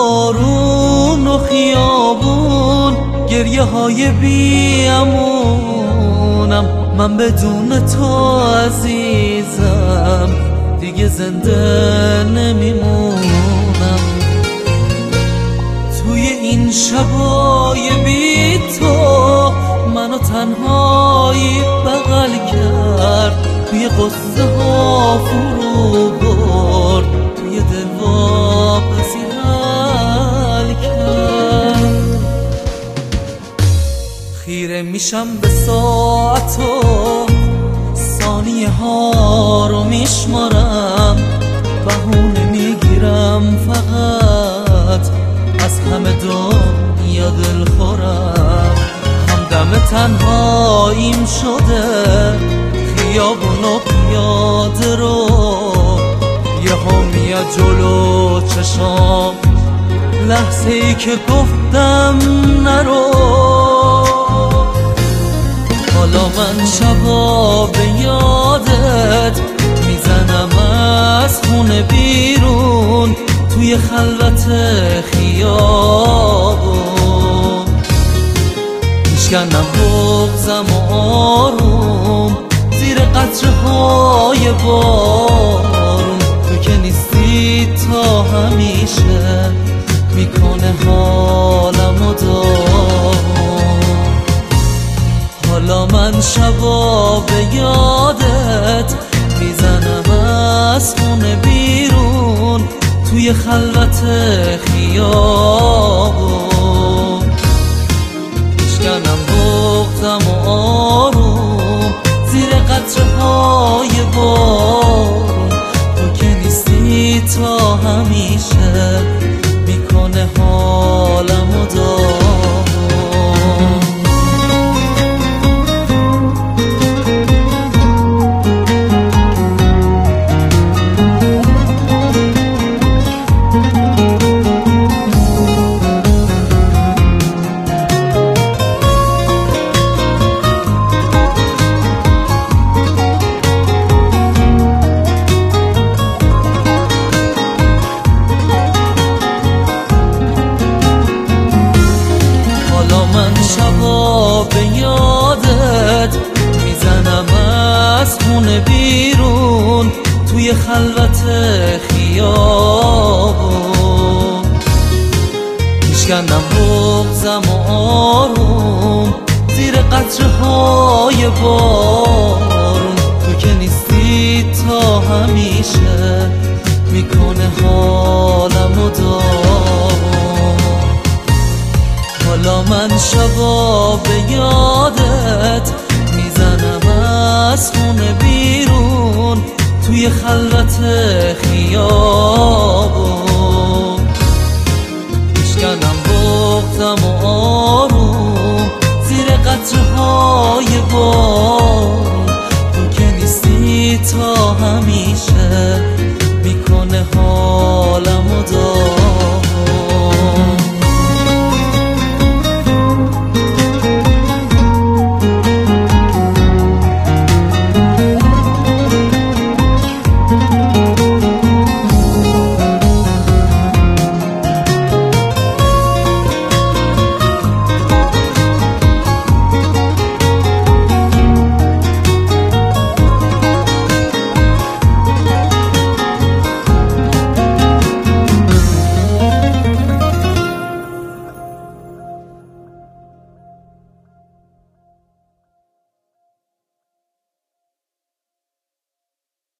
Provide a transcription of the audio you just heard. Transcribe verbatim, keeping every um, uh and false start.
بارون و خیابون، گریه های بیامونم. من بدون تو عزیزم دیگه زنده نمیمونم. توی این شبای بی تو منو تنهایی بغل کرد، توی قصه ها فرو برد، توی دل واپسی حل کرد. خیره میشم به ساعت و ثانیه ها رو میشمارم، بهونه میگیرم فقط از همه دنیا دل خورم. همدم تنهاییم شده خیابون و پیاده رو، یه ها میاد جلو چشام لحظه ای که گفتم نرو. حالا من شبا به یادت میزنم از خونه بیرون، توی خلوت خیابون میشکنم بغضم و آروم زیر قطره های بارون. تو که نیستی تا همیشه میکنه حالم و داغون. حالا من شبا به یادت میزنم از خونه بیرون، توی خلوت خیابون میشکنم بغضم و آروم زیر قطره های بارون. تو که نیستی تا همیشه میکنه حالم و داغون. شبا به یادت میزنم از خونه بیرون، توی خلوت خیابون میشکنم بغضم و آروم زیر قطره های بارون. تو که نیستی تا همیشه میکنه حالم و داغون. حالا من شبا به یادت میزنم از خونه بیرون، توی خلوت خیابون میشکنم بغضم و آروم زیر قطره های بارون.